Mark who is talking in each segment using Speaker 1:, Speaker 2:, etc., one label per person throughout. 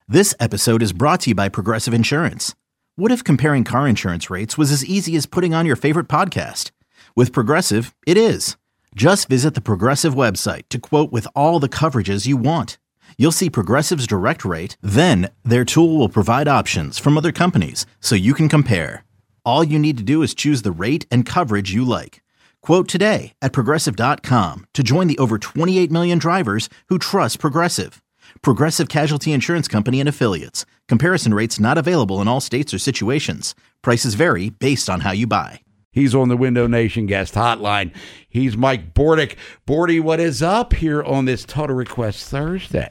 Speaker 1: This episode is brought to you by Progressive Insurance. What if comparing car insurance rates was as easy as putting on your favorite podcast? With Progressive, it is. Just visit the Progressive website to quote with all the coverages you want. You'll see Progressive's direct rate, then their tool will provide options from other companies so you can compare. All you need to do is choose the rate and coverage you like. Quote today at Progressive.com to join the over 28 million drivers who trust Progressive. Progressive Casualty Insurance Company and Affiliates. Comparison rates not available in all states or situations. Prices vary based on how you buy.
Speaker 2: He's on the Window Nation guest hotline. He's Mike Bordick. Bordy, what is up here on this Total Request Thursday?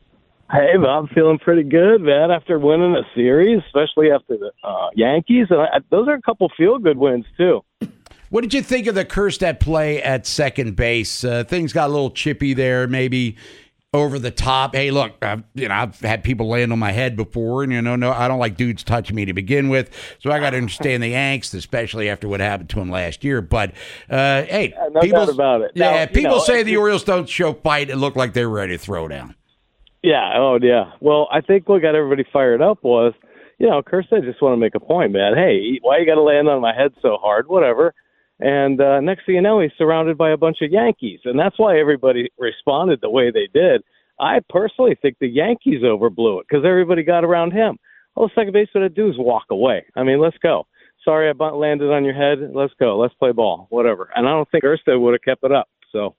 Speaker 3: Hey, I'm feeling pretty good, man, after winning a series, especially after the Yankees. And those are a couple feel-good wins, too.
Speaker 2: What did you think of the Kjerstad play at second base? Things got a little chippy there, maybe over the top. Hey, look, I've had people land on my head before, and no, I don't like dudes touching me to begin with, so I got to understand the angst, especially after what happened to him last year. But hey,
Speaker 3: no doubt about it.
Speaker 2: Yeah,
Speaker 3: now,
Speaker 2: people say the Orioles don't show fight. It looked like they were ready to throw down.
Speaker 3: Yeah, yeah. Well, I think what got everybody fired up was, Kjerstad just want to make a point, man. Hey, why you got to land on my head so hard? Whatever. And next thing you know, he's surrounded by a bunch of Yankees, and that's why everybody responded the way they did. I personally think the Yankees overblew it because everybody got around him. All the second baseman had to do is walk away. I mean, let's go. Sorry, I landed on your head. Let's go. Let's play ball. Whatever. And I don't think Kjerstad would have kept it up. So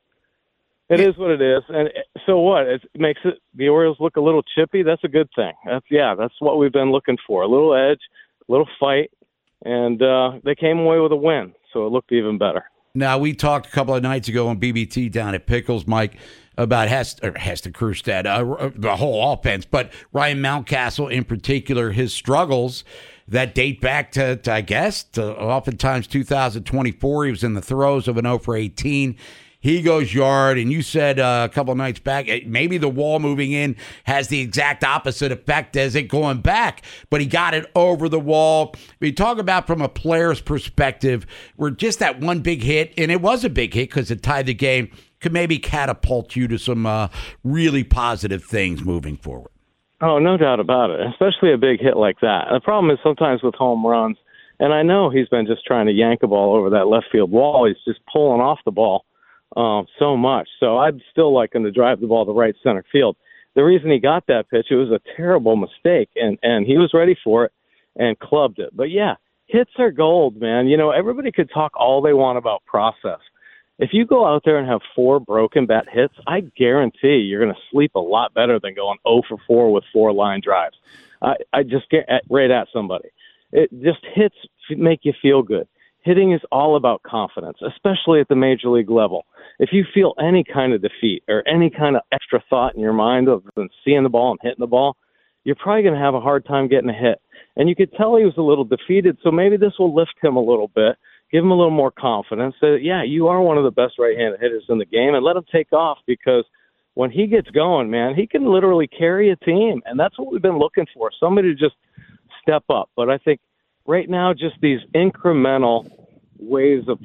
Speaker 3: it is what it is. And so what? It makes the Orioles look a little chippy. That's a good thing. That's what we've been looking for. A little edge, a little fight, and they came away with a win. So it looked even better.
Speaker 2: Now, we talked a couple of nights ago on BBT down at Pickles, Mike, about Hester Kjerstad, the whole offense, but Ryan Mountcastle in particular, his struggles that date back to oftentimes 2024. He was in the throes of an 0 for 18. He goes yard, and you said a couple of nights back, maybe the wall moving in has the exact opposite effect as it going back, but he got it over the wall. We talk about from a player's perspective, where just that one big hit, and it was a big hit because it tied the game, could maybe catapult you to some really positive things moving forward.
Speaker 3: Oh, no doubt about it, especially a big hit like that. The problem is sometimes with home runs, and I know he's been just trying to yank a ball over that left field wall. He's just pulling off the ball so much. So I'd still like him to drive the ball to right center field. The reason he got that pitch, it was a terrible mistake, and he was ready for it and clubbed it. But, yeah, hits are gold, man. Everybody could talk all they want about process. If you go out there and have 4 broken bat hits, I guarantee you're going to sleep a lot better than going 0 for 4 with 4 line drives. I just get right at somebody. It just hits make you feel good. Hitting is all about confidence, especially at the major league level. If you feel any kind of defeat or any kind of extra thought in your mind other than seeing the ball and hitting the ball, you're probably going to have a hard time getting a hit. And you could tell he was a little defeated, so maybe this will lift him a little bit, give him a little more confidence that, yeah, you are one of the best right-handed hitters in the game, and let him take off because when he gets going, man, he can literally carry a team, and that's what we've been looking for, somebody to just step up. But I think right now, just these incremental waves of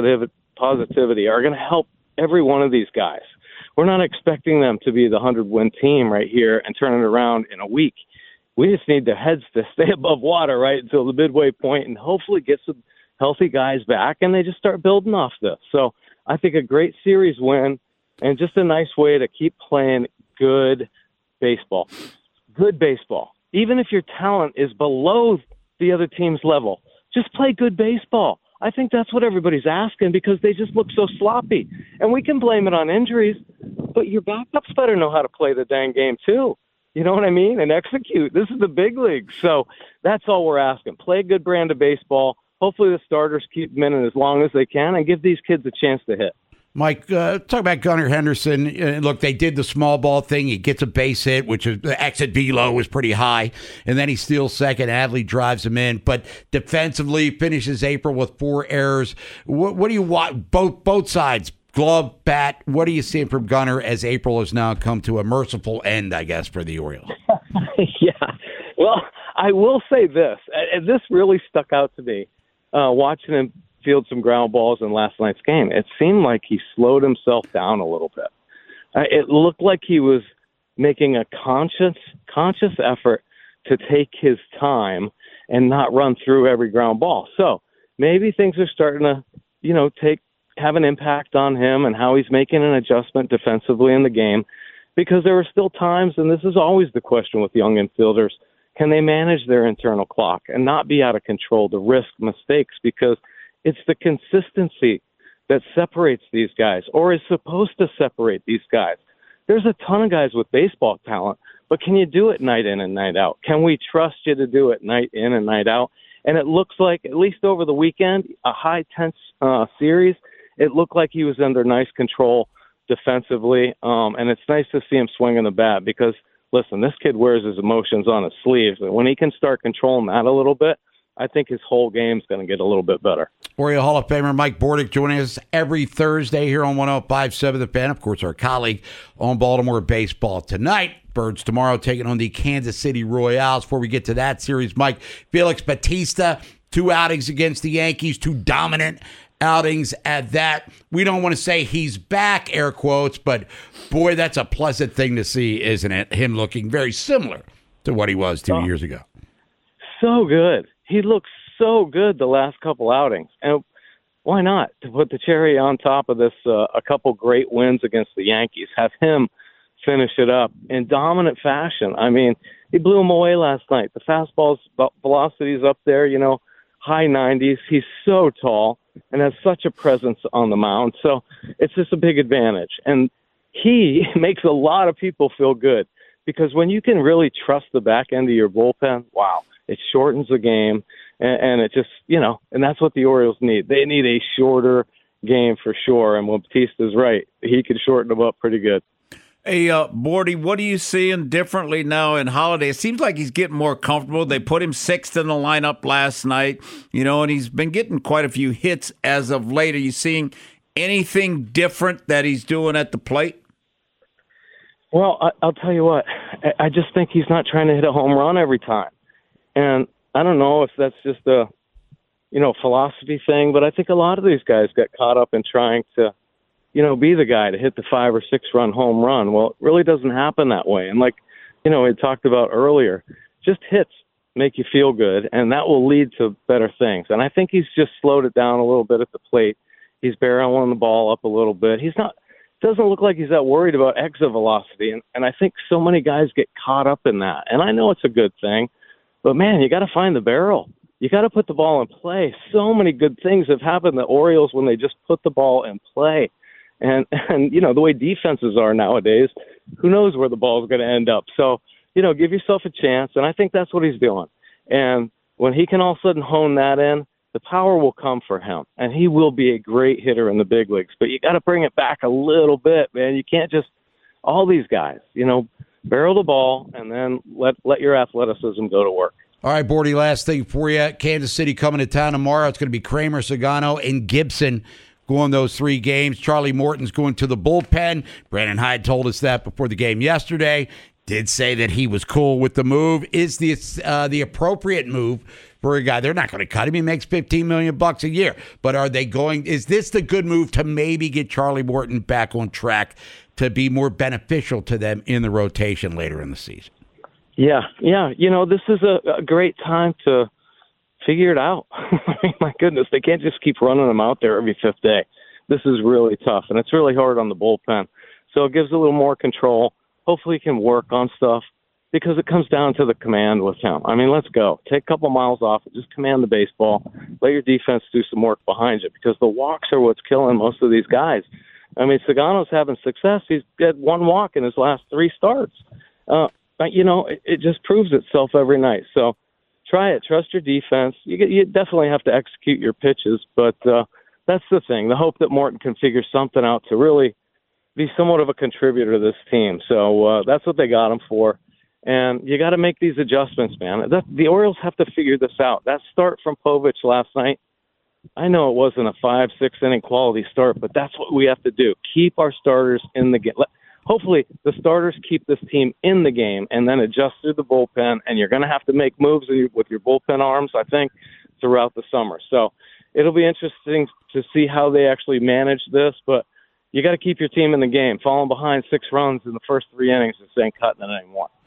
Speaker 3: positivity are going to help every one of these guys. We're not expecting them to be the 100-win team right here and turn it around in a week. We just need their heads to stay above water right until the midway point and hopefully get some healthy guys back, and they just start building off this. So I think a great series win and just a nice way to keep playing good baseball. Good baseball. Even if your talent is below the other team's level, just play good baseball. I think that's what everybody's asking because they just look so sloppy. And we can blame it on injuries, but your backups better know how to play the dang game too. You know what I mean? And execute. This is the big league. So that's all we're asking. Play a good brand of baseball. Hopefully the starters keep them in as long as they can and give these kids a chance to hit.
Speaker 2: Mike, talk about Gunnar Henderson. Look, they did the small ball thing. He gets a base hit, which is the exit velo was pretty high, and then he steals second. Adley drives him in, but defensively finishes April with 4 errors. What do you want? Both sides, glove, bat. What are you seeing from Gunnar as April has now come to a merciful end, I guess, for the Orioles?
Speaker 3: Yeah. Well, I will say this, and this really stuck out to me watching him field some ground balls in last night's game. It seemed like he slowed himself down a little bit. It looked like he was making a conscious effort to take his time and not run through every ground ball. So maybe things are starting to, have an impact on him and how he's making an adjustment defensively in the game, because there are still times, and this is always the question with young infielders, can they manage their internal clock and not be out of control to risk mistakes? Because it's the consistency that separates these guys, or is supposed to separate these guys. There's a ton of guys with baseball talent, but can you do it night in and night out? Can we trust you to do it night in and night out? And it looks like, at least over the weekend, a high tense series, it looked like he was under nice control defensively, and it's nice to see him swinging the bat because, listen, this kid wears his emotions on his sleeves, and when he can start controlling that a little bit, I think his whole game's going to get a little bit better.
Speaker 2: Oriole Hall of Famer Mike Bordick joining us every Thursday here on 105.7 The Fan. Of course, our colleague on Baltimore baseball tonight. Birds tomorrow taking on the Kansas City Royals. Before we get to that series, Mike, Felix Bautista, 2 outings against the Yankees, 2 dominant outings at that. We don't want to say he's back, air quotes, but boy, that's a pleasant thing to see, isn't it? Him looking very similar to what he was 2 years ago.
Speaker 3: So good. He looks so good the last couple outings. And why not? To put the cherry on top of this, a couple great wins against the Yankees, have him finish it up in dominant fashion. I mean, he blew him away last night. The fastball's velocity is up there, high 90s. He's so tall and has such a presence on the mound. So it's just a big advantage. And he makes a lot of people feel good because when you can really trust the back end of your bullpen, wow, it shortens the game. And it just, and that's what the Orioles need. They need a shorter game for sure. And when Bautista's right, he could shorten them up pretty good.
Speaker 4: Hey, Bordy, what are you seeing differently now in Holiday? It seems like he's getting more comfortable. They put him 6th in the lineup last night, and he's been getting quite a few hits as of late. Are you seeing anything different that he's doing at the plate?
Speaker 3: Well, I'll tell you what. I just think he's not trying to hit a home run every time. And I don't know if that's just a, philosophy thing, but I think a lot of these guys got caught up in trying to, be the guy to hit the 5 or 6 run home run. Well, it really doesn't happen that way. And like, we talked about earlier, just hits make you feel good, and that will lead to better things. And I think he's just slowed it down a little bit at the plate. He's barreling the ball up a little bit. Doesn't look like he's that worried about exit velocity. And I think so many guys get caught up in that. And I know it's a good thing, but man, you got to find the barrel. You got to put the ball in play. So many good things have happened to the Orioles when they just put the ball in play. And the way defenses are nowadays, who knows where the ball is going to end up. So, give yourself a chance. And I think that's what he's doing. And when he can all of a sudden hone that in, the power will come for him. And he will be a great hitter in the big leagues. But you got to bring it back a little bit, man. You can't just, all these guys, barrel the ball and then let your athleticism go to work.
Speaker 2: All right, Bordy, last thing for you. Kansas City coming to town tomorrow. It's going to be Kramer, Sagano, and Gibson going those 3 games. Charlie Morton's going to the bullpen. Brandon Hyde told us that before the game yesterday. Did say that he was cool with the move. Is this the appropriate move for a guy? They're not going to cut him. He makes $15 million a year. But are they going? Is this the good move to maybe get Charlie Morton back on track to be more beneficial to them in the rotation later in the season?
Speaker 3: Yeah. This is a great time to figure it out. I mean, my goodness, they can't just keep running them out there every 5th day. This is really tough, and it's really hard on the bullpen. So it gives a little more control. Hopefully he can work on stuff because it comes down to the command with him. I mean, let's go. Take a couple miles off and just command the baseball. Let your defense do some work behind you because the walks are what's killing most of these guys. I mean, Sagano's having success. He's got 1 walk in his last 3 starts. It just proves itself every night. So try it. Trust your defense. You definitely have to execute your pitches, but that's the thing. The hope that Morton can figure something out to really be somewhat of a contributor to this team. So that's what they got him for. And you got to make these adjustments, man. The Orioles have to figure this out. That start from Povich last night, I know it wasn't a 5-6 inning quality start, but that's what we have to do. Keep our starters in the game. Hopefully the starters keep this team in the game and then adjust through the bullpen, and you're going to have to make moves with your bullpen arms, I think, throughout the summer. So it'll be interesting to see how they actually manage this, but you got to keep your team in the game. Falling behind 6 runs in the first 3 innings just ain't cutting it anymore.